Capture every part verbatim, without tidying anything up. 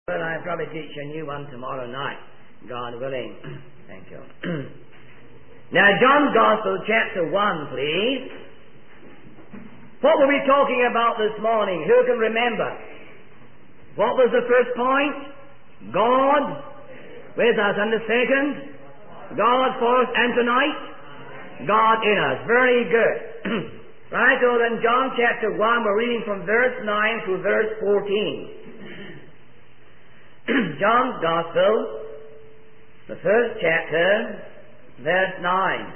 Well, I'll probably teach a new one tomorrow night, God willing. Thank you. Now, John's Gospel, chapter one, please. What were we talking about this morning? Who can remember? What was the first point? God with us. And the second? God for us. And tonight? God in us. Very good. Right, so then John chapter one, we're reading from verse nine to verse fourteen. John's Gospel, the first chapter, verse nine.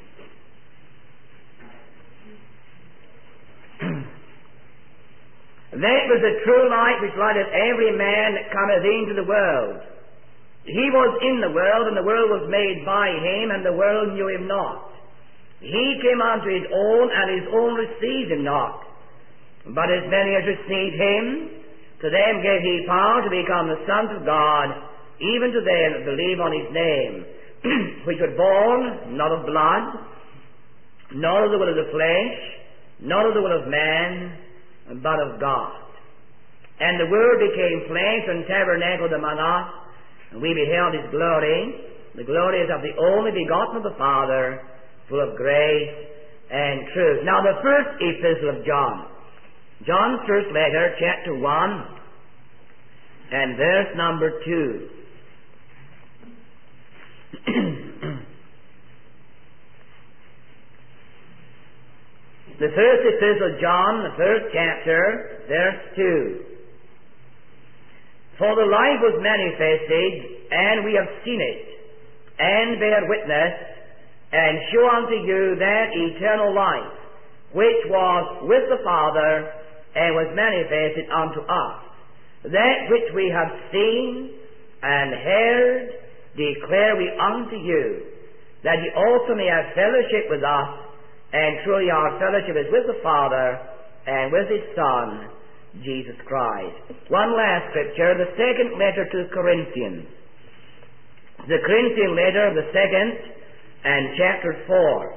That was the true light which lighteth every man that cometh into the world. He was in the world, and the world was made by him, and the world knew him not. He came unto his own, and his own received him not. But as many as received him, to them gave he power to become the sons of God, even to them that believe on his name, which were born not of blood, nor of the will of the flesh, nor of the will of man, but of God. And the Word became flesh and tabernacled among us, and we beheld his glory. The glory is of the only begotten of the Father, full of grace and truth. Now the first epistle of John, John's first letter, chapter one, and verse number two. The first epistle of John, the first chapter, verse two. For the life was manifested, and we have seen it, and bear witness, and show unto you that eternal life, which was with the Father, and was manifested unto us. That which we have seen and heard declare we unto you, that ye also may have fellowship with us, and truly our fellowship is with the Father, and with his Son, Jesus Christ. One last scripture, the second letter to the Corinthians. The Corinthian letter, the second, and chapter four.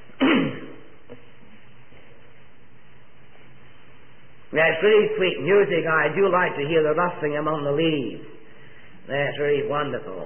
That's really sweet music. I do like to hear the rustling among the leaves. That's really wonderful.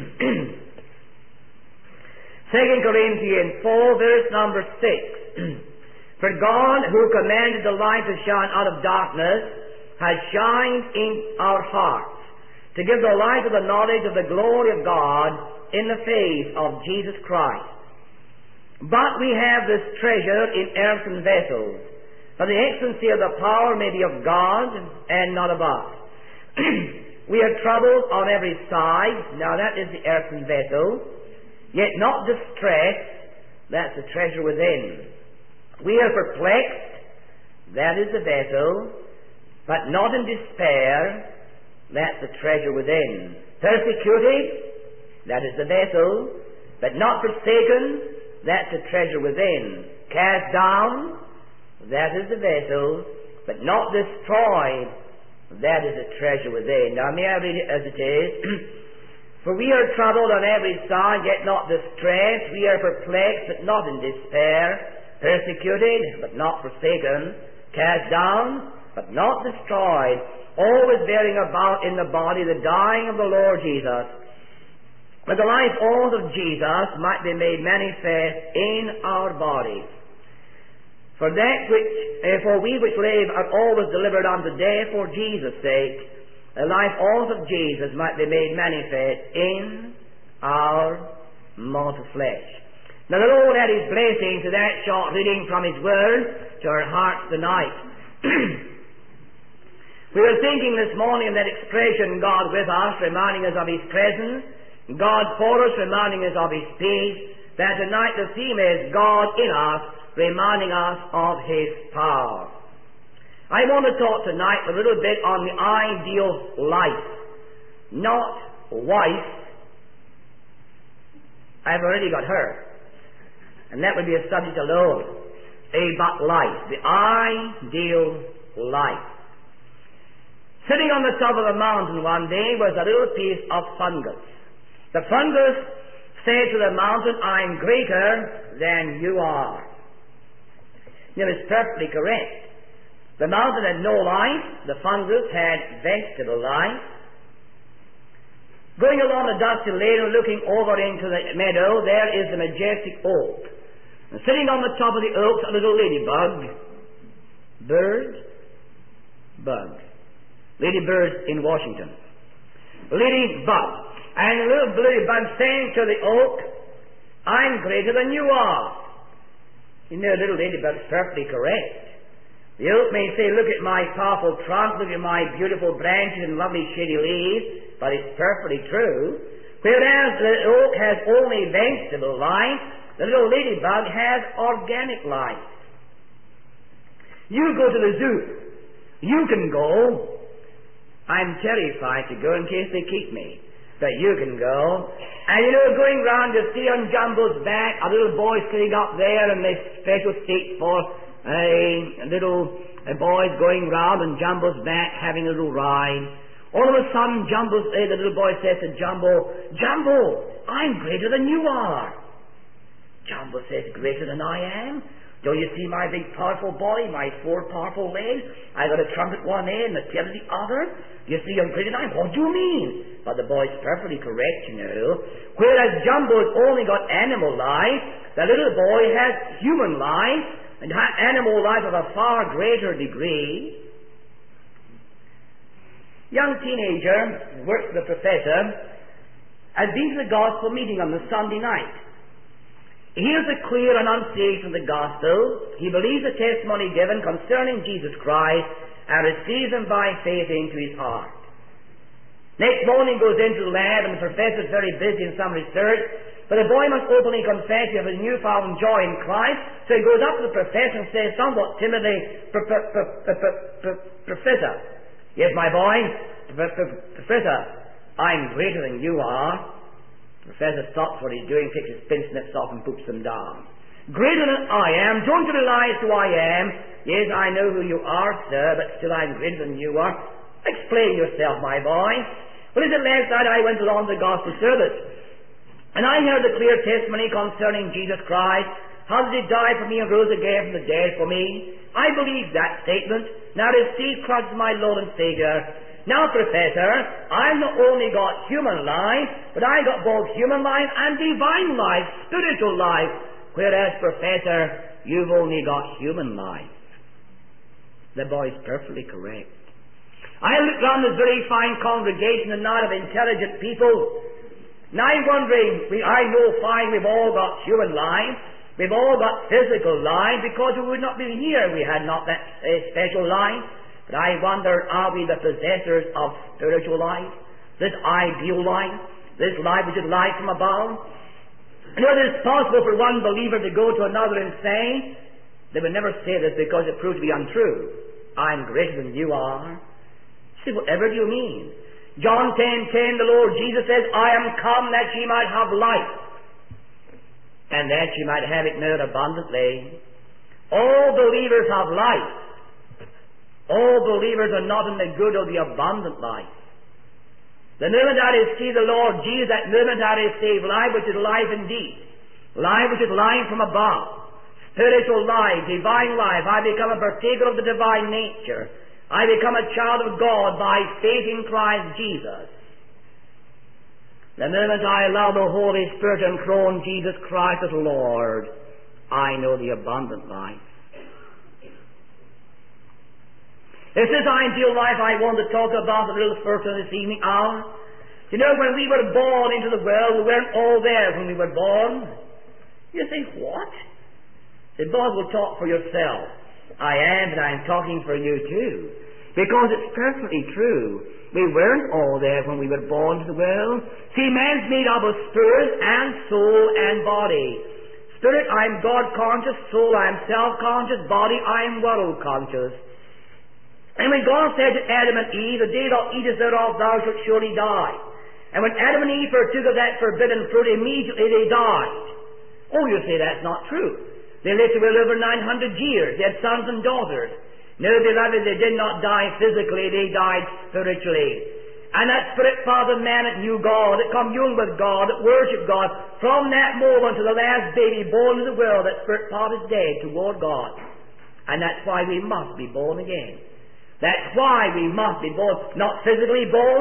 Second Corinthians four, verse number six. For God, who commanded the light to shine out of darkness, has shined in our hearts, to give the light of the knowledge of the glory of God in the face of Jesus Christ. But we have this treasure in earthen vessels, for the excellency of the power may be of God, and not of us. We are troubled on every side. Now that is the earthen vessel. Yet not distressed. That's the treasure within. We are perplexed. That is the vessel. But not in despair. That's the treasure within. Persecuted. That is the vessel. But not forsaken. That's the treasure within. Cast down. That is the vessel, but not destroyed. That is the treasure within. Now may I read it as it is? For we are troubled on every side, yet not distressed. We are perplexed, but not in despair. Persecuted, but not forsaken. Cast down, but not destroyed. Always bearing about in the body the dying of the Lord Jesus, that the life also of Jesus might be made manifest in our bodies. For that which, uh, for we which live are always delivered unto death for Jesus' sake, the life also of Jesus might be made manifest in our mortal flesh. Now the Lord add his blessing to that short reading from his word to our hearts tonight. We were thinking this morning of that expression, God with us, reminding us of his presence, God for us, reminding us of his peace, that tonight the theme is God in us, reminding us of his power. I want to talk tonight a little bit on the ideal life, not wife. I've already got her, and that would be a subject alone. A but life, the ideal life. Sitting on the top of a mountain one day was a little piece of fungus. The fungus said to the mountain, I'm greater than you are. It was perfectly correct. The mountain had no life. The fungus had vegetable life. Going along the dusty lane and looking over into the meadow, there is the majestic oak. And sitting on the top of the oak, a little ladybug. Bird, bug. Ladybird in Washington. Ladybug. And the little ladybug saying to the oak, I'm greater than you are. You know, little ladybug's perfectly correct. The oak may say, look at my powerful trunk, look at my beautiful branches and lovely shady leaves, but it's perfectly true. Whereas the oak has only vegetable life, the little ladybug has organic life. You go to the zoo. You can go. I'm terrified to go in case they keep me. But you can go. And you know, going round to see on Jumbo's back, a little boy sitting up there in this special seat for a little a boy going round on Jumbo's back having a little ride. All of a sudden, Jumbo, uh, the little boy says to Jumbo, Jumbo, I'm greater than you are. Jumbo says, greater than I am? Don't you see my big powerful body, my four powerful legs? I got a trunk at one end and a tail at the other. You see I'm greater than I am? What do you mean? But the boy's perfectly correct, you know. Whereas Jumbo's only got animal life, the little boy has human life, and animal life of a far greater degree. Young teenager, works for the professor, has been to the gospel meeting on the Sunday night. He hears a clear enunciation of the gospel. He believes the testimony given concerning Jesus Christ and receives him by faith into his heart. Next morning goes into the lab and the professor is very busy in some research, but the boy must openly confess he has a newfound joy in Christ, so he goes up to the professor and says somewhat timidly, Professor, yes, my boy, Professor, I'm greater than you are. The professor stops what he's doing, takes his pince nips off and puts them down. Greater than I am, don't you realize who I am? Yes, I know who you are, sir, but still I'm greater than you are. Explain yourself, my boy. Well, is it last night I went along to the gospel service, and I heard the clear testimony concerning Jesus Christ, how did he die for me and rose again from the dead for me? I believe that statement. Now receive Christ as my Lord and Savior. Now, Professor, I've not only got human life, but I got both human life and divine life, spiritual life. Whereas, Professor, you've only got human life. The boy's perfectly correct. I looked around this very fine congregation, a knot of intelligent people, and I'm wondering, we, I know fine we've all got human life, we've all got physical life, because we would not be here if we had not that uh, special life. But I wonder, are we the possessors of spiritual life, this ideal life, this life which is life from above? You know, it is possible for one believer to go to another and say, they would never say this because it proves to be untrue, I'm greater than you are. See, whatever do you mean? John ten ten, the Lord Jesus says, I am come that ye might have life, and that ye might have it more abundantly. All believers have life. All believers are not in the good of the abundant life. The moment I receive the Lord Jesus, that moment I receive life which is life indeed, life which is life from above, spiritual life, divine life. I become a partaker of the divine nature. I become a child of God by faith in Christ Jesus. The moment I allow the Holy Spirit to enthrone Jesus Christ as Lord, I know the abundant life. It's this ideal life I want to talk about a little further this evening hour. You know, when we were born into the world, we weren't all there when we were born. You think, what? The God will talk for yourself. I am, and I'm talking for you too. Because it's perfectly true. We weren't all there when we were born to the world. See, man's made up of spirit and soul and body. Spirit, I'm God-conscious. Soul, I'm self-conscious. Body, I'm world-conscious. And when God said to Adam and Eve, the day thou eatest thereof, thou shalt surely die. And when Adam and Eve partook of that forbidden fruit, immediately they died. Oh, you say that's not true. They lived to well over nine hundred years. They had sons and daughters. No, beloved, they did not die physically. They died spiritually. And that spirit father man that knew God, that communed with God, that worshipped God, from that moment to the last baby born in the world, that spirit father is dead toward God. And that's why we must be born again. That's why we must be born, not physically born,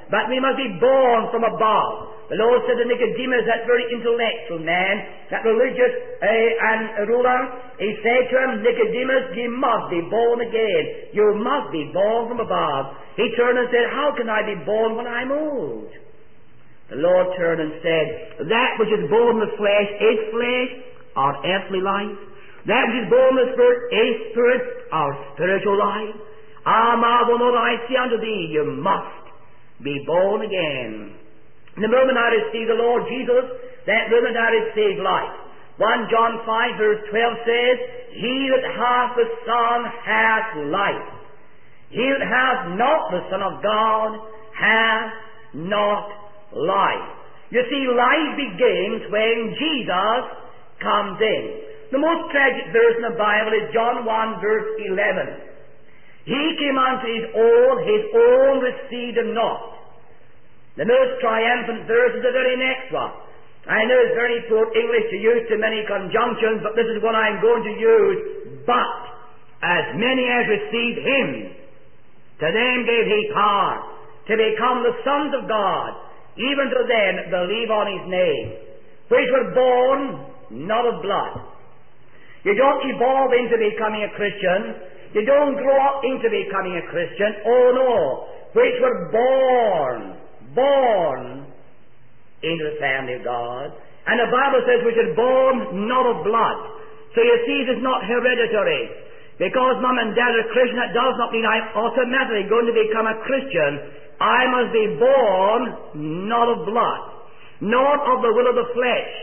but we must be born from above. The Lord said to Nicodemus, that very intellectual man, that religious uh, and ruler, He said to him, Nicodemus, you must be born again. You must be born from above. He turned and said, how can I be born when I'm old? The Lord turned and said, that which is born of the flesh is flesh, or earthly life. That which is born of the Spirit is spirit, or spiritual life. Ah, marvel not, I say unto thee, you must be born again. The moment I receive the Lord Jesus, that moment I receive life. First John five verse twelve says, he that hath the Son hath life. He that hath not the Son of God hath not life. You see, life begins when Jesus comes in. The most tragic verse in the Bible is John one verse eleven. He came unto his own, his own received him not. The most triumphant verse is the very next one. I know it's very poor English to use too many conjunctions, but this is what I'm going to use. But as many as received him, to them gave he power to become the sons of God, even to them that believe on his name, which were born not of blood. You don't evolve into becoming a Christian. You don't grow up into becoming a Christian. Oh no. Which were born born into the family of God. And the Bible says which is born not of blood. So you see, it is not hereditary. Because mom and dad are Christian, that does not mean I'm automatically going to become a Christian. I must be born not of blood, not of the will of the flesh,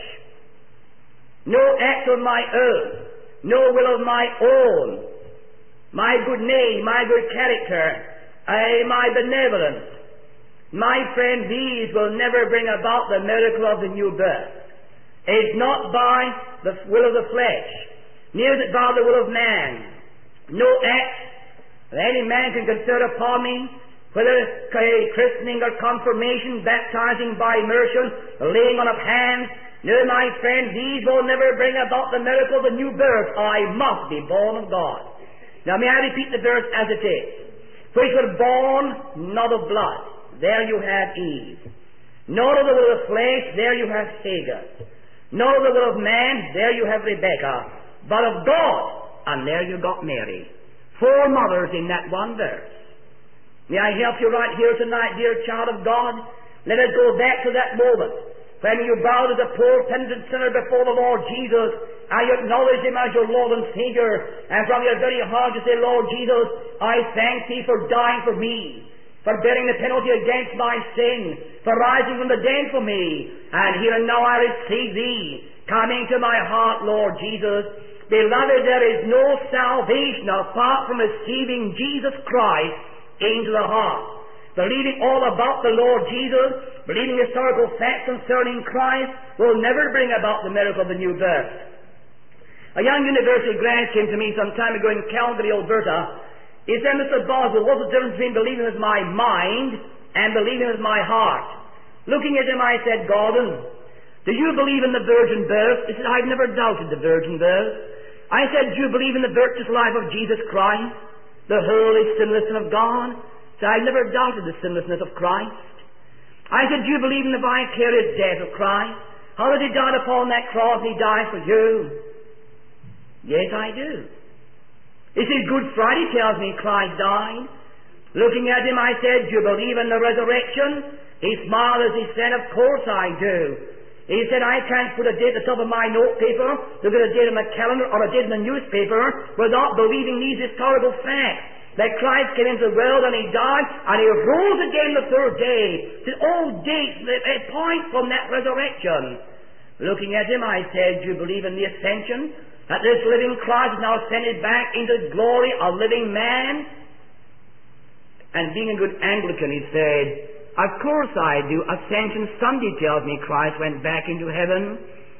no act of my own, no will of my own, my good name, my good character, uh, my benevolence. My friend, these will never bring about the miracle of the new birth. It's not by the will of the flesh, neither is it by the will of man. No act that any man can confer upon me, whether it's a christening or confirmation, baptizing by immersion, laying on of hands. No, my friend, these will never bring about the miracle of the new birth. I must be born of God. Now may I repeat the verse as it is. Which were born not of blood. There you have Eve. Not of the will of flesh, there you have Hagar. Not of the will of man, there you have Rebekah. But of God, and there you got Mary. Four mothers in that one verse. May I help you right here tonight, dear child of God? Let us go back to that moment when you bowed as a poor penitent sinner before the Lord Jesus, and you acknowledged Him as your Lord and Savior, and from your very heart you say, Lord Jesus, I thank Thee for dying for me, for bearing the penalty against my sin, for rising from the dead for me. And here and now I receive Thee. Come into my heart, Lord Jesus. Beloved, there is no salvation apart from receiving Jesus Christ into the heart. Believing all about the Lord Jesus, believing historical facts concerning Christ, will never bring about the miracle of the new birth. A young university grad came to me some time ago in Calgary, Alberta. He said, Mister Boswell, what's the difference between believing with my mind and believing with my heart? Looking at him, I said, Gordon, do you believe in the virgin birth? He said, I've never doubted the virgin birth. I said, do you believe in the virtuous life of Jesus Christ, the holy sinlessness of God? He said, I've never doubted the sinlessness of Christ. I said, do you believe in the vicarious death of Christ? How did He die upon that cross? He died for you. Yes, I do. He said, Good Friday tells me Christ died. Looking at him, I said, do you believe in the resurrection? He smiled as he said, of course I do. He said, I can't put a date at the top of my note paper, look at a date on the calendar or a date in the newspaper without believing these historical facts. That Christ came into the world and He died and He rose again the third day. The old dates that point from that resurrection. Looking at him, I said, do you believe in the ascension? That this living Christ is now ascended back into glory, a living man? And being a good Anglican, he said, of course I do. Ascension Sunday tells me Christ went back into heaven.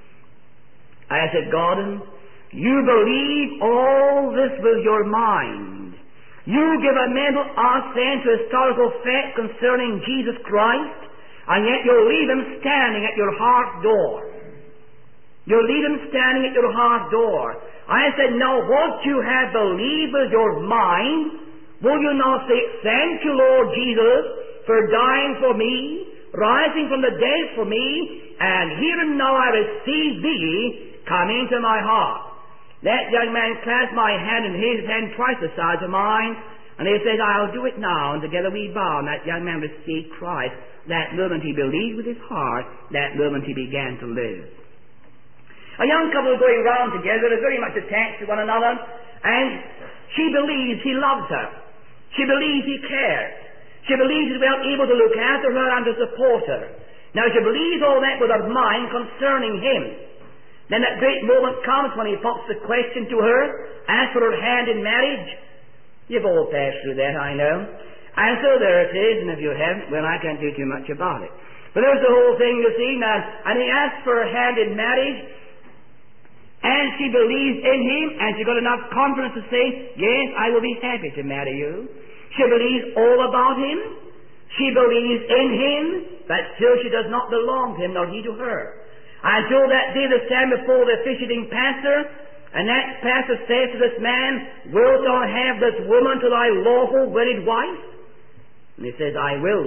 I said, Gordon, you believe all this with your mind. You give a mental assent to historical facts concerning Jesus Christ, and yet you leave Him standing at your heart door. You leave Him standing at your heart door. I said, now what you have believed with your mind, will you not say, thank you, Lord Jesus, for dying for me, rising from the dead for me, and here and now I receive thee, come into my heart. That young man clasped my hand in his hand twice the size of mine, and he says, I'll do it now, and together we bow, and that young man received Christ. That moment he believed with his heart, that moment he began to live. A young couple going round together, are very much attached to one another, and she believes he loves her. She believes he cares. She believes he's well able to look after her and to support her. Now she believes all that with her mind concerning him. Then that great moment comes when he puts the question to her, asks for her hand in marriage. You've all passed through that, I know. And so there it is, and if you haven't, well, I can't do too much about it. But there's the whole thing, you see, now, and he asks for her hand in marriage, and she believes in him, and she got enough confidence to say, yes, I will be happy to marry you. She believes all about him. She believes in him, but still she does not belong to him, nor he to her. Until that day they stand before the officiating pastor, and that pastor says to this man, wilt thou have this woman to thy lawful wedded wife? And he says, I will.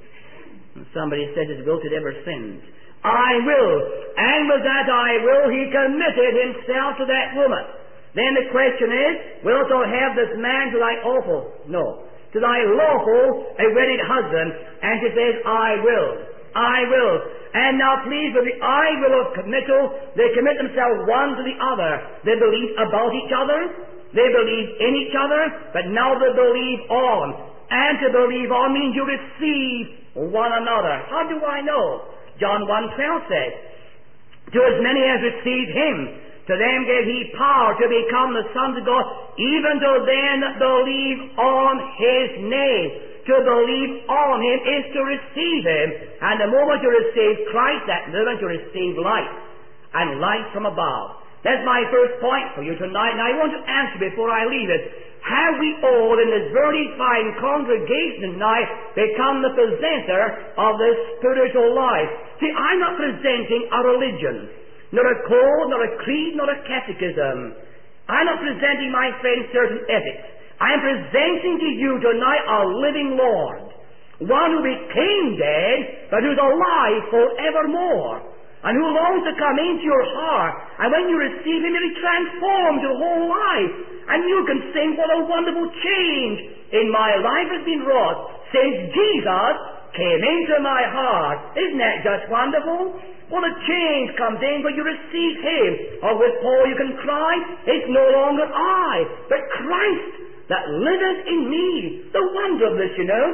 And somebody says his will had ever sinned. I will. And with that I will, he committed himself to that woman. Then the question is, wilt thou have this man to thy awful? No. To thy lawful, a wedded husband. And she says, I will. I will. And now please, with the I will of committal, they commit themselves one to the other. They believe about each other. They believe in each other. But now they believe on. And to believe on means you receive one another. How do I know? John one twelve says, to as many as received him, to them gave he power to become the sons of God, even to them that believe on his name. To believe on him is to receive him. And the moment you receive Christ, that moment you receive life. And life from above. That's my first point for you tonight. And I want to answer before I leave it. Have we all in this very fine congregation tonight become the possessor of this spiritual life? See, I'm not presenting a religion, nor a code, nor a creed, nor a catechism. I'm not presenting, my friends, certain ethics. I'm presenting to you tonight a living Lord, one who became dead, but who's alive forevermore, and who longs to come into your heart, and when you receive him, he'll transform your whole life, and you can sing, what a wonderful change in my life has been wrought since Jesus came into my heart. Isn't that just wonderful? What a change comes in when you receive him. Or with Paul you can cry, it's no longer I, but Christ that liveth in me. The wonder of this, you know.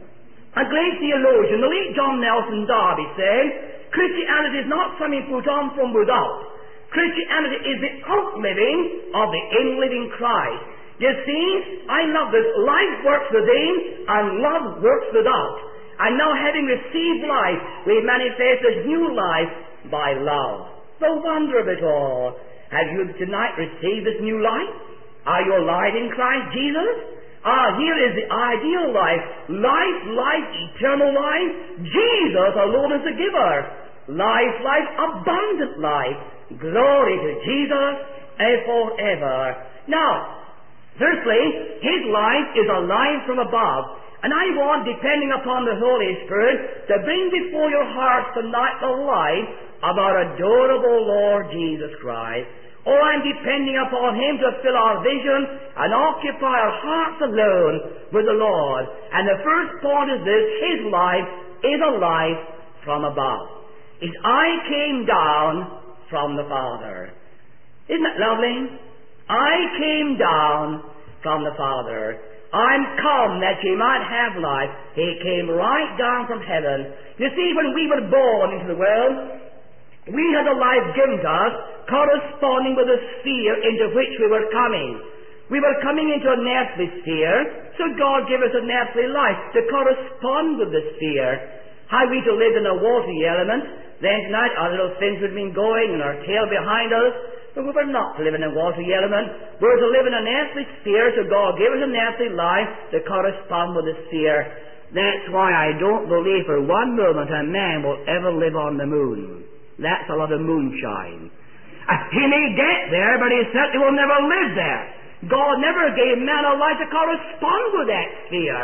A great theologian, the late John Nelson Darby, said, Christianity is not something put on from without. Christianity is the outliving of the in-living Christ. You see, I love this. Life works within and love works without. And now having received life, we manifest this new life by love. The wonder of it all. Have you tonight received this new life? Are you alive in Christ Jesus? Ah, here is the ideal life. Life, life, eternal life. Jesus alone is the giver. Life, life, abundant life. Glory to Jesus and forever. Now, firstly, his life is a life from above. And I want, depending upon the Holy Spirit, to bring before your hearts tonight the life of our adorable Lord Jesus Christ. Oh, I'm depending upon him to fill our vision and occupy our hearts alone with the Lord. And the first point is this: his life is a life from above. His I came down from the Father. Isn't that lovely? I came down from the Father. I'm come that ye might have life. He came right down from heaven. You see, when we were born into the world, we had a life given to us corresponding with the sphere into which we were coming. We were coming into an earthly sphere, so God gave us an earthly life to correspond with the sphere. How we to live in a watery element, then tonight our little fins would have been going and our tail behind us, but we were not to live in a watery element. We were to live in an earthly sphere, so God gave us an earthly life to correspond with the sphere. That's why I don't believe for one moment a man will ever live on the moon. That's a lot of moonshine. Uh, he may get there, but he certainly will never live there. God never gave man a life to correspond with that sphere.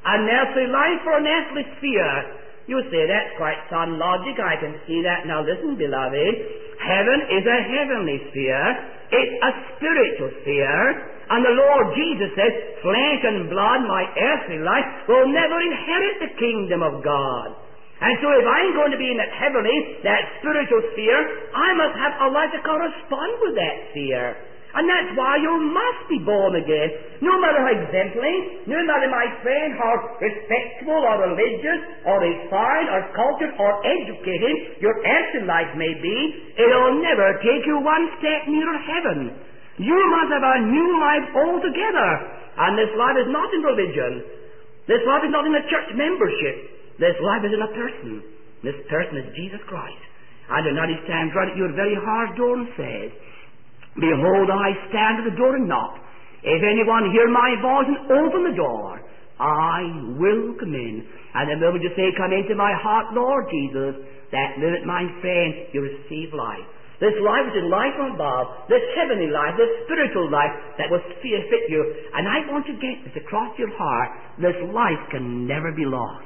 An earthly life for an earthly sphere. You say, that's quite sound logic. I can see that. Now listen, beloved. Heaven is a heavenly sphere. It's a spiritual sphere. And the Lord Jesus says, flesh and blood, my earthly life, will never inherit the kingdom of God. And so if I'm going to be in that heavenly, that spiritual sphere, I must have a life to correspond with that sphere. And that's why you must be born again. No matter how exemplary, no matter, my friend, how respectable or religious or refined or cultured or educated your earthly life may be, it'll never take you one step nearer heaven. You must have a new life altogether. And this life is not in religion. This life is not in a church membership. This life is in a person. This person is Jesus Christ. And now he stands right at your very hard door and says, behold, I stand at the door and knock. If anyone hear my voice and open the door, I will come in. And the moment you say, come into my heart, Lord Jesus, that minute, my friend, you receive life. This life is in life from above, this heavenly life, this spiritual life that will fit you. And I want to get this across your heart. This life can never be lost.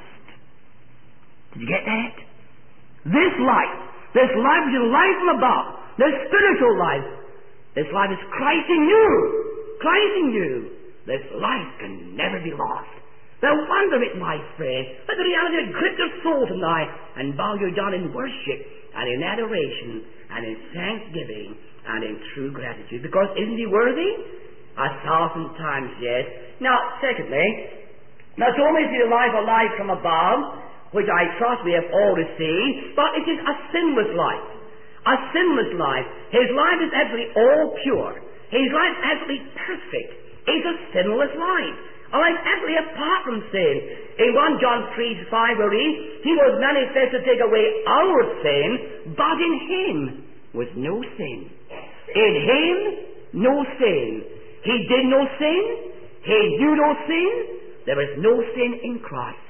Did you get that? This life, this life is in life from above, this spiritual life. This life is Christ in you. Christ in you. This life can never be lost. The wonder of it, my friend. Let the reality grip your soul tonight and bow you down in worship and in adoration and in thanksgiving and in true gratitude. Because isn't he worthy? A thousand times, yes. Now, secondly, not only is the life a life from above, which I trust we have all received, but it is a sinless life. A sinless life. His life is absolutely all pure. His life is absolutely perfect. It's a sinless life. A life absolutely apart from sin. In First John three five we read, he was manifest to take away our sin, but in him was no sin. In him, no sin. He did no sin. He knew no sin. There was no sin in Christ.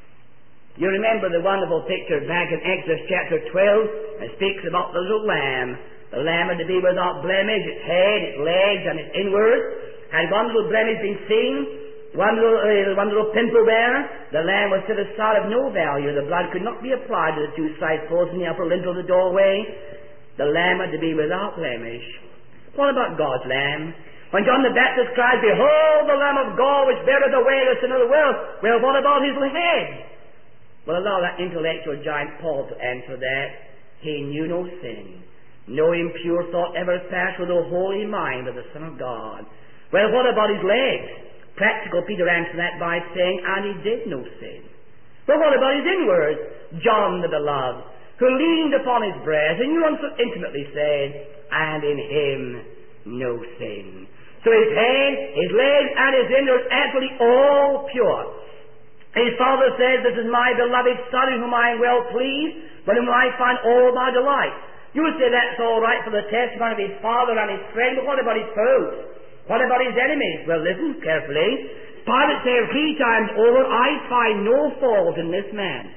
You remember the wonderful picture back in Exodus chapter twelve. It speaks about the little lamb. The lamb had to be without blemish, its head, its legs, and its inwards. Had one little blemish been seen, one little, uh, one little pimple there, the lamb was set aside of no value. The blood could not be applied to the two side posts in the upper lintel of the doorway. The lamb had to be without blemish. What about God's lamb? When John the Baptist cried, behold the Lamb of God which beareth away the sin of the world. Well, what about his head? Well, allow that intellectual giant Paul to answer that. He knew no sin. No impure thought ever passed through the holy mind of the Son of God. Well, what about his legs? Practical Peter answered that by saying, and he did no sin. Well, what about his inwards? John the Beloved, who leaned upon his breast and knew him so intimately, said, and in him no sin. So his head, his legs, and his inwards absolutely all pure. His Father says, this is my beloved Son in whom I am well pleased, but in whom I find all my delight. You would say that's all right for the testimony of his Father and his friend, but what about his foes? What about his enemies? Well, listen carefully. Pilate said three times over, I find no fault in this man.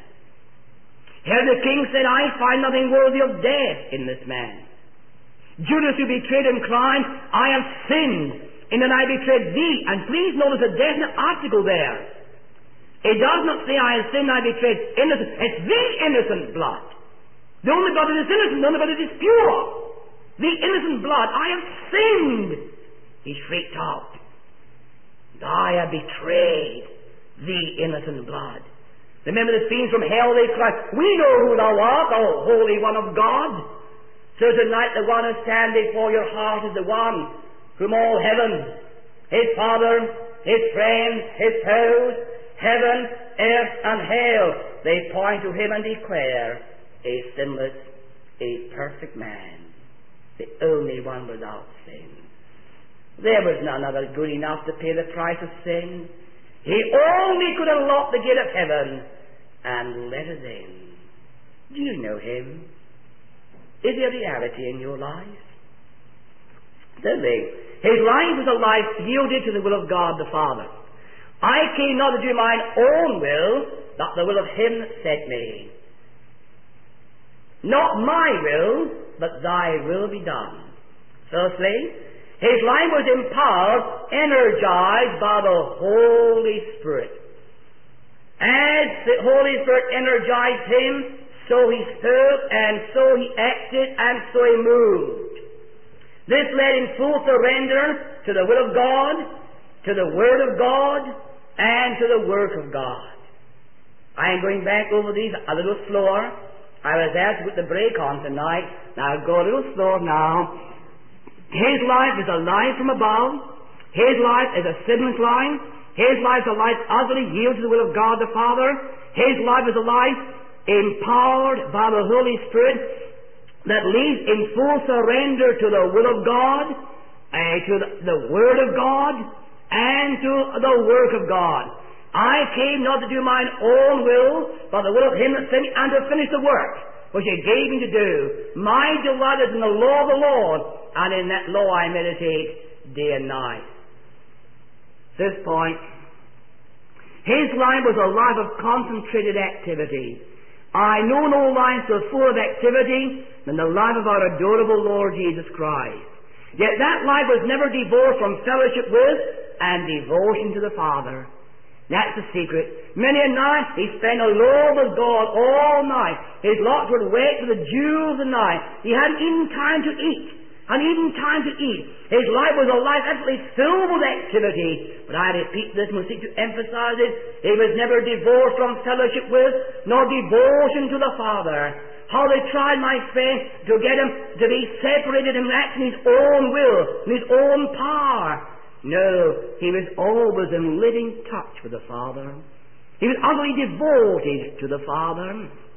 Here the king said, I find nothing worthy of death in this man. Judas, who betrayed him, cried, I have sinned in that I betrayed thee. And please notice a definite article there. It does not say, I have sinned, I betrayed innocent. It's the innocent blood. The only blood that is innocent, the only blood that is pure. The innocent blood. I have sinned. He shrieked out. I have betrayed the innocent blood. Remember the fiends from hell, they cried, we know who thou art, O Holy One of God. So tonight the one who stands before your heart is the one whom all heaven, his Father, his friends, his foes, heaven, earth, and hell, they point to him and declare, a sinless, a perfect man, the only one without sin. There was none other good enough to pay the price of sin. He only could unlock the gate of heaven and let us in. Do you know him? Is he a reality in your life? Thirdly, his life was a life yielded to the will of God the Father. I came not to do mine own will, but the will of him that sent me. Not my will, but thy will be done. Firstly, his life was empowered, energized by the Holy Spirit. As the Holy Spirit energized him, so he spoke, and so he acted, and so he moved. This led in full surrender to the will of God, to the Word of God, and to the work of God. I am going back over these a little slower. I was asked to put the brake on tonight. Now I'll go a little slower now. His life is a life from above. His life is a sinless life. His life is a life utterly yielded to the will of God the Father. His life is a life empowered by the Holy Spirit that leads in full surrender to the will of God, uh, to the, the Word of God, and to the work of God. I came not to do mine own will, but the will of Him that sent me, and to finish the work which He gave me to do. My delight is in the law of the Lord, and in that law I meditate day and night. This point, his life was a life of concentrated activity. I know no life so full of activity than the life of our adorable Lord Jesus Christ. Yet that life was never divorced from fellowship with and devotion to the Father. That's the secret. Many a night he spent alone with God all night. His lot would wait for the dew of the night. He hadn't even time to eat. And even time to eat. His life was a life absolutely filled with activity. But I repeat this and will seek to emphasize it. He was never divorced from fellowship with, nor devotion to the Father. How they tried, my friend, to get him to be separated and act in his own will, in his own power. No, he was always in living touch with the Father. He was utterly devoted to the Father.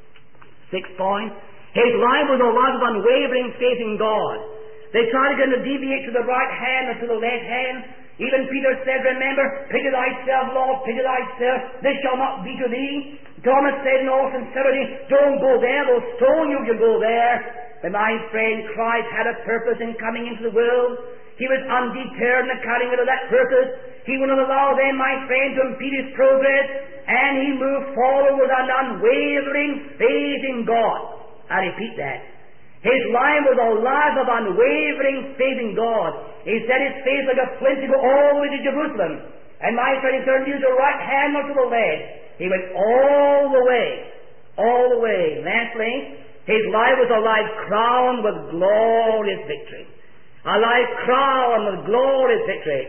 Sixth point, his life was a life of unwavering faith in God. They tried to get him to deviate to the right hand or to the left hand. Even Peter said, remember, pity thyself, Lord, pity thyself. This shall not be to thee. Thomas said in all sincerity, don't go there, they'll stone you if you go there. But my friend, Christ had a purpose in coming into the world. He was undeterred in the carrying out of that purpose. He would not allow them, my friend, to impede his progress. And he moved forward with an unwavering faith in God. I repeat that. His life was a life of unwavering faith in God. He set his face like a flint to go all the way to Jerusalem. And my friend, he turned to the right hand or to the left. He went all the way. All the way. Lastly, his life was a life crowned with glorious victory. A life crowned with glorious victory.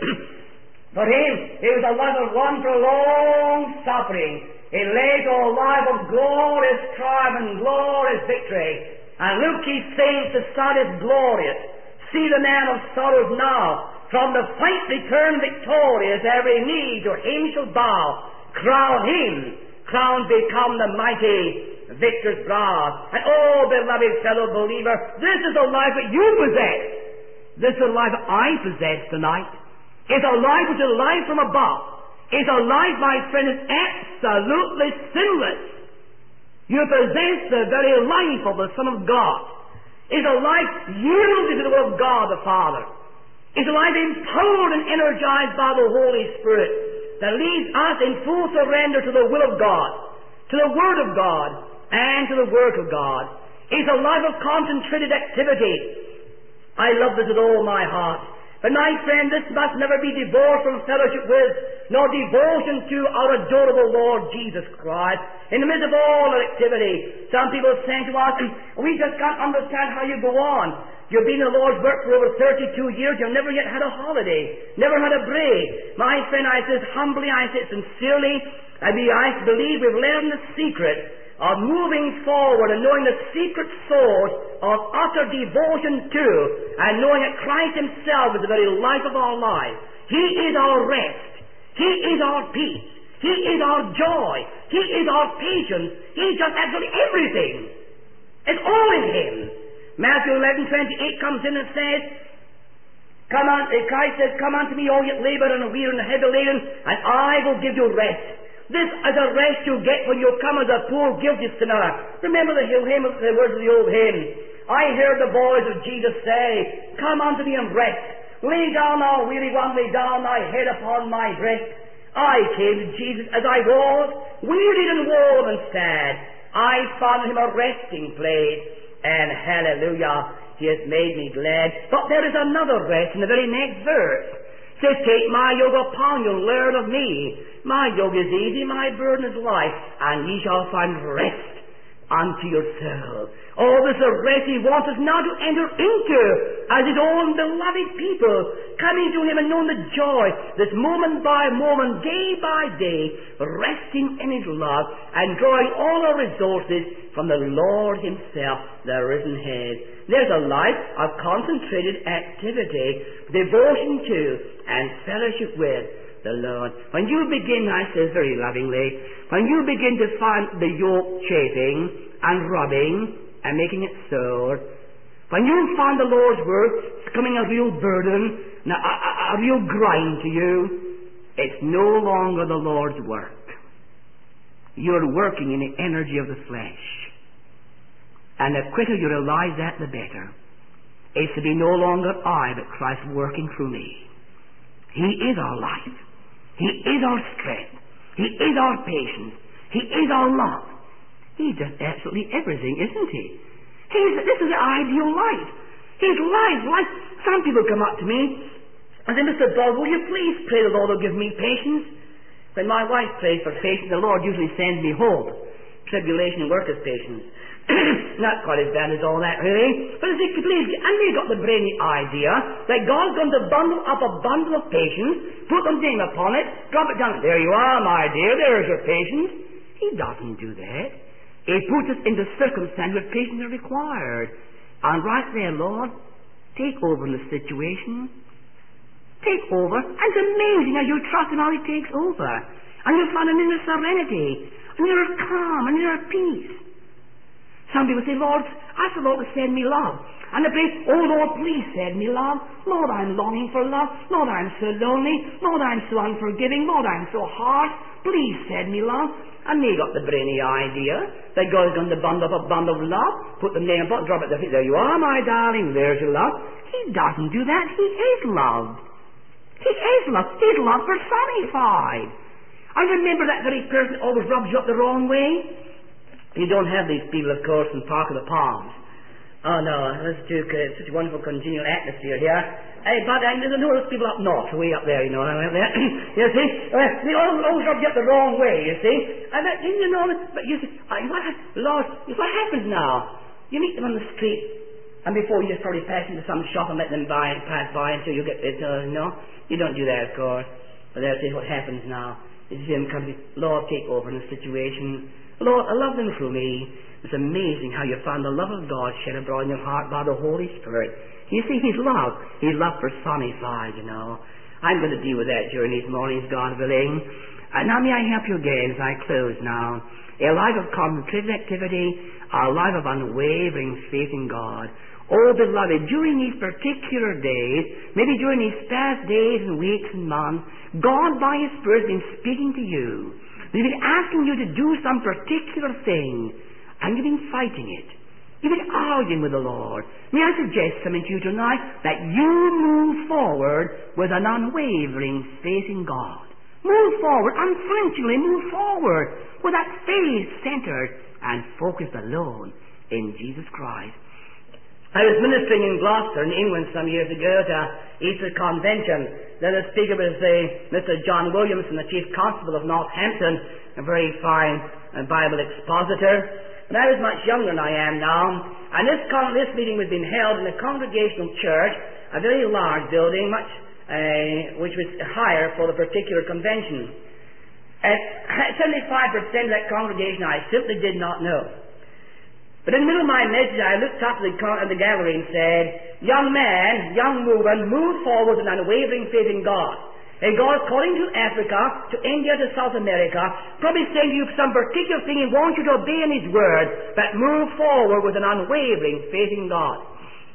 For him, it was a life of one prolonged suffering. It led to a life of glorious triumph and glorious victory. And look, he saints, the sun is glorious. See the man of sorrows now. From the fight return victorious, every knee to him shall bow. Crown him, crown become the mighty victor's brow. And oh, beloved fellow believer, this is the life that you possess. This is the life that I possess tonight. It's a life which is a life from above. It's a life, my friend, is absolutely sinless. You possess the very life of the Son of God. It's a life yielded to the will of God the Father. It's a life empowered and energized by the Holy Spirit that leads us in full surrender to the will of God, to the Word of God, and to the work of God. It's a life of concentrated activity. I love this with all my heart. But my friend, this must never be divorced from fellowship with, nor devotion to our adorable Lord Jesus Christ. In the midst of all our activity, some people say to us, we just can't understand how you go on. You've been in the Lord's work for over thirty-two years, you've never yet had a holiday, never had a break. My friend, I say humbly, I say sincerely, I, be, I believe we've learned the secret of moving forward and knowing the secret source of utter devotion to, and knowing that Christ Himself is the very life of our life. He is our rest. He is our peace. He is our joy. He is our patience. He's just absolutely everything. It's all in Him. Matthew eleven twenty-eight comes in and says, Come on, Christ says, Come unto me, all ye labor and are weary and heavy laden, and I will give you rest. This is a rest you get when you come as a poor guilty sinner. Remember the hymn, the words of the old hymn. I heard the voice of Jesus say, Come unto me and rest. Lay down, thou weary one, lay down thy head upon my breast. I came to Jesus as I was, wearied and worn and sad. I found Him a resting place, and hallelujah, He has made me glad. But there is another rest in the very next verse. Say, take my yoke upon you, learn of me. My yoke is easy, my burden is light, and ye shall find rest unto yourselves. Oh, this is a rest He wants us now to enter into as His own beloved people, coming to Him and knowing the joy, this moment by moment, day by day, resting in His love and drawing all our resources from the Lord Himself, the risen Head. There's a life of concentrated activity, devotion to, and fellowship with the Lord. When you begin, I say very lovingly, when you begin to find the yoke chafing and rubbing and making it sore, when you find the Lord's work becoming a real burden, a, a, a real grind to you, it's no longer the Lord's work. You're working in the energy of the flesh. And the quicker you realize that, the better. It's to be no longer I, but Christ working through me. He is our life. He is our strength. He is our patience. He is our love. He does absolutely everything, isn't He? He's, this is the ideal life. His life, life. Some people come up to me and say, Mister Dodd, will you please pray the Lord will give me patience? When my wife prays for patience, the Lord usually sends me hope. Tribulation and workers' patience. Not quite as bad as all that, really. But I think, please, and we got the brainy idea that God's going to bundle up a bundle of patience, put the name upon it, drop it down. There you are, my dear. There's your patience. He doesn't do that. He puts us into circumstances where patience is required. And right there, Lord, take over in the situation. Take over. And it's amazing how you trust Him how He takes over. And you find an inner serenity, an inner calm, an inner peace. Some people say, Lord, ask the Lord to send me love. And they pray, oh Lord, please send me love. Lord, I'm longing for love. Lord, I'm so lonely. Lord, I'm so unforgiving. Lord, I'm so harsh. Please send me love. And they got the brainy idea that God is going to bundle up a bundle of love, put the name upon, drop it there. There you are, my darling. There's your love. He doesn't do that. He is love. He is love. He's love personified. I remember that very person always rubs you up the wrong way. You don't have these people, of course, in Park of the Palms. Oh no, let's do uh, such a wonderful congenial atmosphere here. Hey, but I there's no those people up north, way up there, you know, up there. You see, uh, they all always rub you up the wrong way, you see. And that, you know, but you see, uh, what, Lord, what happens now? You meet them on the street, and before you just probably pass into some shop and let them buy and pass by until you get it. Uh, no, you don't do that, of course. But that's what happens now. You see them come to, Lord, take over in the situation. Lord, I love them through me. It's amazing how you find the love of God shed abroad in your heart by the Holy Spirit. You see, He's love. He's love personified, you know. I'm going to deal with that during these mornings, God willing. And now may I help you again as I close now. A life of concentrated activity, a life of unwavering faith in God. Oh, beloved, during these particular days, maybe during these past days and weeks and months, God by His Spirit has been speaking to you. He's been asking you to do some particular thing, and you've been fighting it. You've been arguing with the Lord. May I suggest something to you tonight? That you move forward with an unwavering faith in God. Move forward, unflinchingly move forward with that faith centered and focused alone in Jesus Christ. I was ministering in Gloucester in England some years ago at a Easter convention. Then the speaker was uh, Mister John Williamson, the Chief Constable of Northampton, a very fine uh, Bible expositor. And I was much younger than I am now. And this, con- this meeting was being held in a congregational church, a very large building, much uh, which was higher for the particular convention. And seventy-five percent of that congregation I simply did not know. But in the middle of my message, I looked up at the, at the gallery and said, young man, young woman, move forward with an unwavering faith in God. And God is calling you to Africa, to India, to South America, probably saying to you some particular thing He wants you to obey in His Word, but move forward with an unwavering faith in God.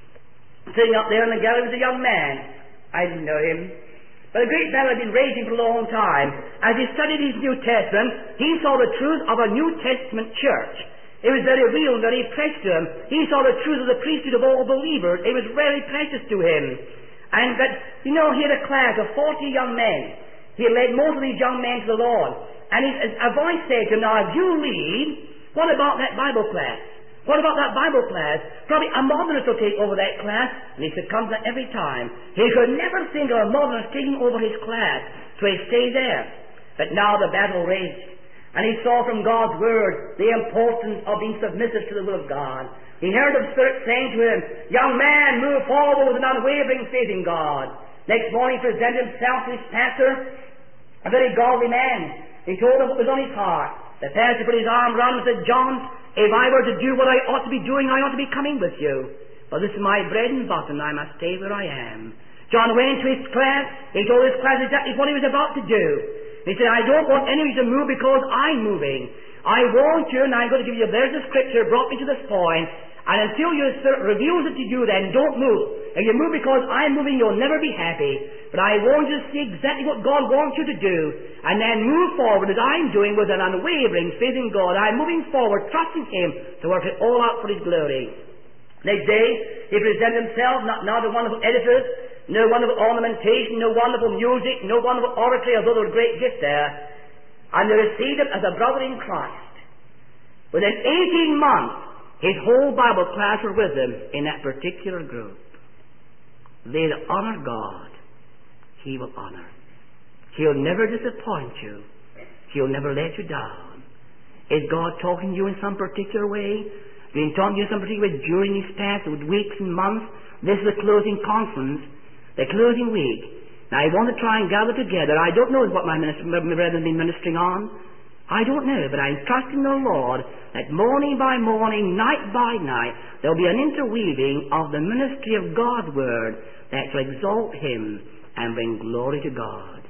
Sitting up there in the gallery was a young man. I didn't know him. But a great battle had been raging for a long time. As he studied his New Testament, he saw the truth of a New Testament church. It was very real and very precious to him. He saw the truth of the priesthood of all believers. It was very precious to him. And that, you know, he had a class of forty young men. He had led most of these young men to the Lord. And he, a voice said to him, now, if you lead, what about that Bible class? What about that Bible class? Probably a modernist will take over that class, and he succumbs to it every time. He could never think of a modernist taking over his class, so he stays there. But now the battle raged, and he saw from God's Word the importance of being submissive to the will of God. He heard the Spirit saying to him, young man, move forward with an unwavering faith in God. Next morning he presented himself to his pastor, a very godly man. He told him what was on his heart. The pastor put his arm around him and said, John, if I were to do what I ought to be doing, I ought to be coming with you. But this is my bread and butter, and I must stay where I am. John went to his class. He told his class exactly what he was about to do. He said, I don't want any of you to move because I'm moving. I want you, and I'm going to give you, there's the scripture brought me to this point, and until your Spirit reveals it to you, then don't move. If you move because I'm moving, you'll never be happy. But I want you to see exactly what God wants you to do, and then move forward as I'm doing with an unwavering faith in God. I'm moving forward, trusting Him to work it all out for His glory. Next day, he presented himself, not, not a wonderful edifice, no wonderful ornamentation, no wonderful music, no wonderful oratory, although there were great gifts there. And they received him as a brother in Christ. Within eighteen months, his whole Bible class were with him in that particular group. They that honor God, He will honor. He'll never disappoint you. He'll never let you down. Is God talking to you in some particular way? Been talking to you in some particular way during these past weeks and months? This is the closing conference, the closing week. Now I want to try and gather together. I don't know what my, minister, my brethren have been ministering on. I don't know, but I'm trusting the Lord that morning by morning, night by night, there'll be an interweaving of the ministry of God's Word that will exalt Him and bring glory to God.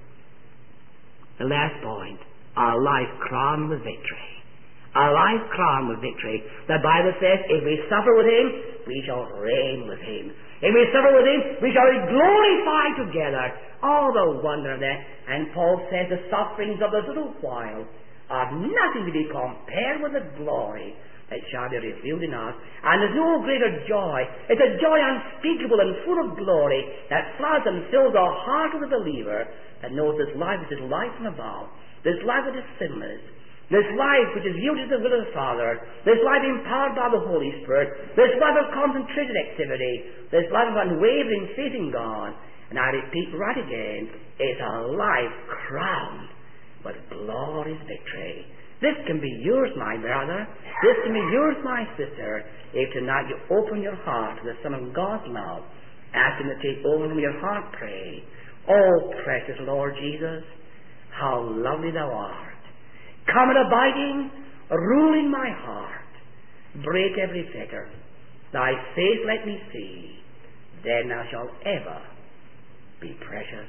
The last point, our life crowned with victory. Our life crowned with victory. The Bible says, if we suffer with Him, we shall reign with Him. If we suffer with Him, we shall be glorified together. Oh, the wonder of that. And Paul says the sufferings of this little while are nothing to be compared with the glory that shall be revealed in us. And there's no greater joy. It's a joy unspeakable and full of glory that floods and fills the heart of the believer that knows this life is His life from above. This life that is sinless. This life which is yielded to the will of the Father. This life empowered by the Holy Spirit. This life of concentrated activity. This life of unwavering faith in God. And I repeat right again, it's a life crowned with glorious victory. This can be yours, my brother. This can be yours, my sister, if tonight you open your heart to the Son of God's love. Ask Him to take over from your heart, pray. Oh, precious Lord Jesus, how lovely Thou art. Come and abiding, rule in my heart. Break every fetter. Thy face let me see. Then Thou shalt ever be precious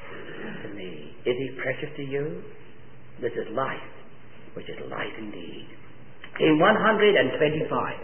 to me. Is He precious to you? This is life, which is life indeed. In one hundred twenty-five.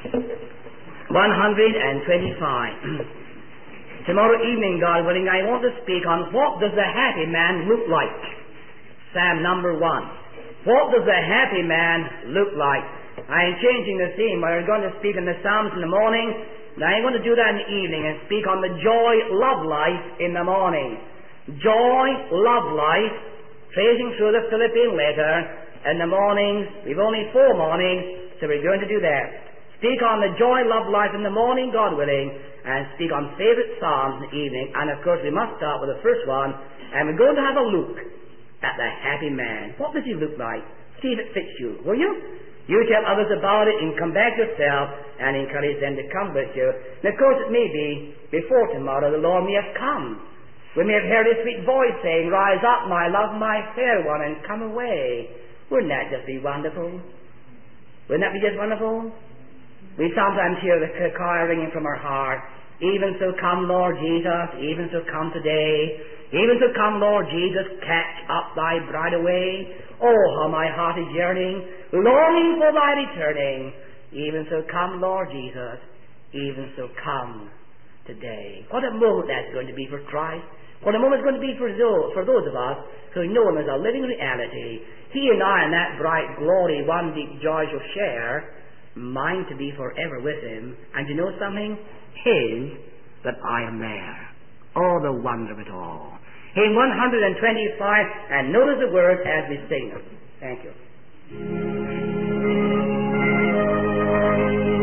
one hundred twenty-five. Tomorrow evening, God willing, I want to speak on what does the happy man look like. Psalm number one. What does the happy man look like? I am changing the theme. We're going to speak in the Psalms in the morning, and I'm going to do that in the evening and speak on the joy, love life in the morning. Joy, love life, tracing through the Philippian letter. In the mornings, we've only four mornings, so we're going to do that. Speak on the joy, love life in the morning, God willing, and speak on favorite psalms in the evening. And of course, we must start with the first one, and we're going to have a look at the happy man. What does he look like? See if it fits you, will you? You tell others about it and come back yourself and encourage them to come with you. And of course, it may be before tomorrow the Lord may have come. We may have heard His sweet voice saying, rise up, my love, my fair one, and come away. Wouldn't that just be wonderful? Wouldn't that be just wonderful? We sometimes hear the choir ringing from our heart. Even so come, Lord Jesus, even so come today. Even so come, Lord Jesus, catch up thy bride away. Oh, how my heart is yearning, longing for thy returning. Even so come, Lord Jesus, even so come today. What a moment that's going to be for Christ. What a moment it's going to be for those, for those of us who know Him as a living reality. He and I in that bright glory, one deep joy shall share, mine to be forever with Him. And you know something? His that I am there. Oh, the wonder of it all. In one hundred twenty-five, and notice the words as we sing them. Thank you.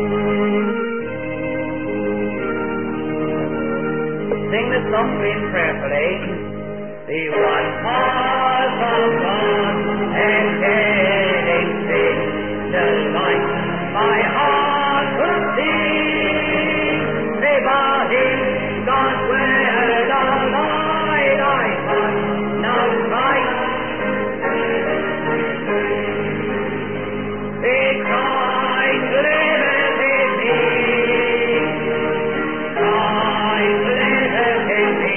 Sing the song in prayerfully. The one cause of God and getting sin, the light my heart will sing. Say about him, God's word of light I find, now Christ. The Christ liveth in me. Christ liveth in me.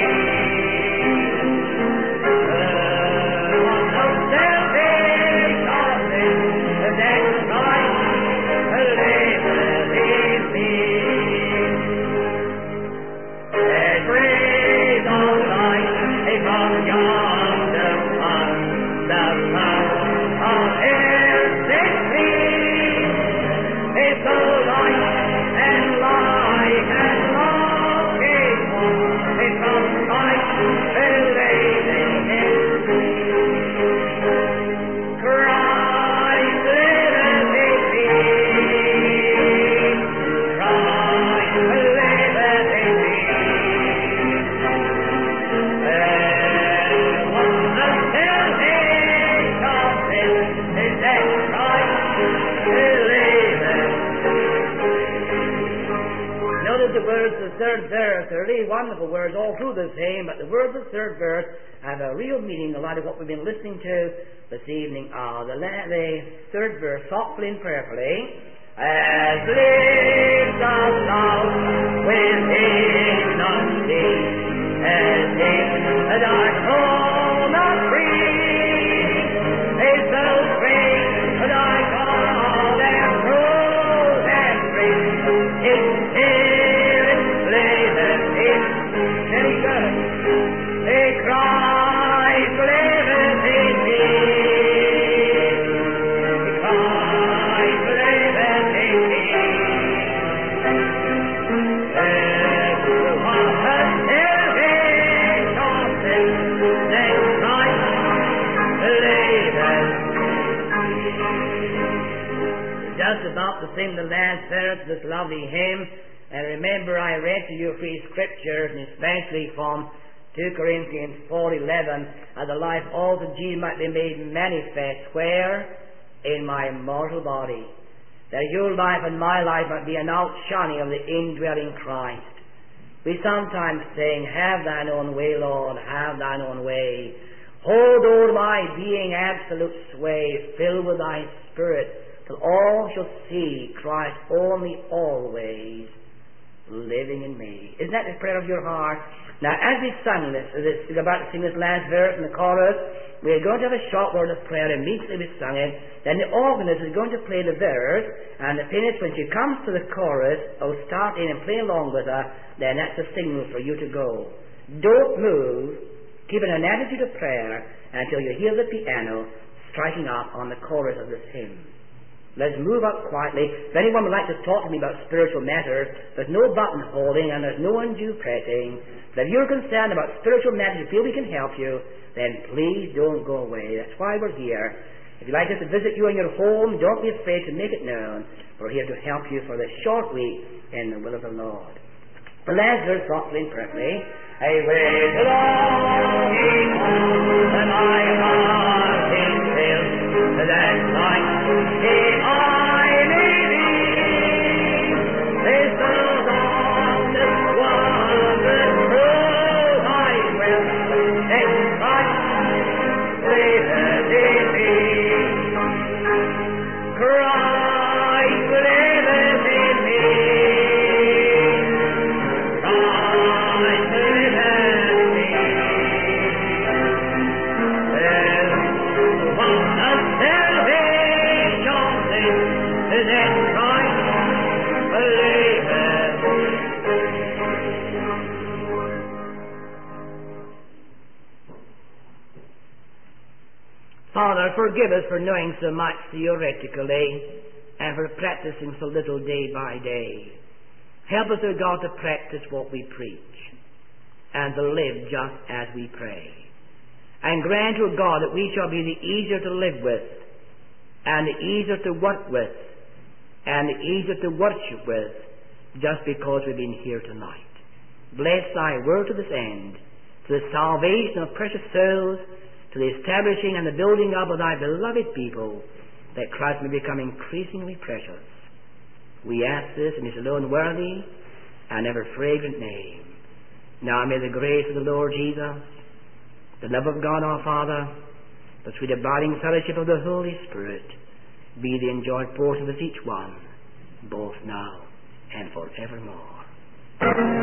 Third verse, they're really wonderful words all through the same, but the words of the third verse have a real meaning, a lot of what we've been listening to this evening. Uh, the, the third verse, softly and prayerfully, as lives us now within us thee, as if thy home not free, is so great thy God and true and free, it's very good. A Christ liveth in me. Christ liveth in me. And what a salvation that Christ liveth. Just about to sing the last verse of this lovely hymn. And remember, I read to you free scriptures, and especially from two Corinthians four eleven, and the life also of Jesus might be made manifest, where? In my mortal body. That your life and my life might be an outshining of the indwelling Christ. We sometimes sing, have thine own way, Lord, have thine own way. Hold o'er my being absolute sway, filled with thy Spirit, till all shall see Christ only always living in me. Isn't that the prayer of your heart? Now, as we sung this, as we're about to sing this last verse in the chorus, we're going to have a short word of prayer immediately we sung it. Then the organist is going to play the verse, and the pianist, when she comes to the chorus, will start in and play along with her. Then that's a signal for you to go. Don't move. Keep in an attitude of prayer until you hear the piano striking up on the chorus of this hymn. Let's move up quietly. If anyone would like to talk to me about spiritual matters, there's no button holding and there's no undue pressing. But if you're concerned about spiritual matters, you feel we can help you, then please don't go away. That's why we're here. If you'd like us to visit you in your home, don't be afraid to make it known. We're here to help you for this short week in the will of the Lord. The last verse, softly and prayerfully. I wait longing and my heart is filled, that like the eye may be, this is on this wondrous truth I will, that Christ liveth in me. Christ liveth in me. Christ liveth in me. Well, what a salvation is that Christ liveth. Father, forgive us for knowing so much theoretically and for practicing so little day by day. Help us, O God, to practice what we preach and to live just as we pray. And grant, O God, that we shall be the easier to live with and the easier to work with and the easier to worship with just because we've been here tonight. Bless thy word to this end, to the salvation of precious souls, to the establishing and the building up of thy beloved people, that Christ may become increasingly precious. We ask this in his alone worthy and ever fragrant name. Now may the grace of the Lord Jesus, the love of God our Father, the sweet abiding fellowship of the Holy Spirit be the enjoyed portion of each one, both now and forevermore.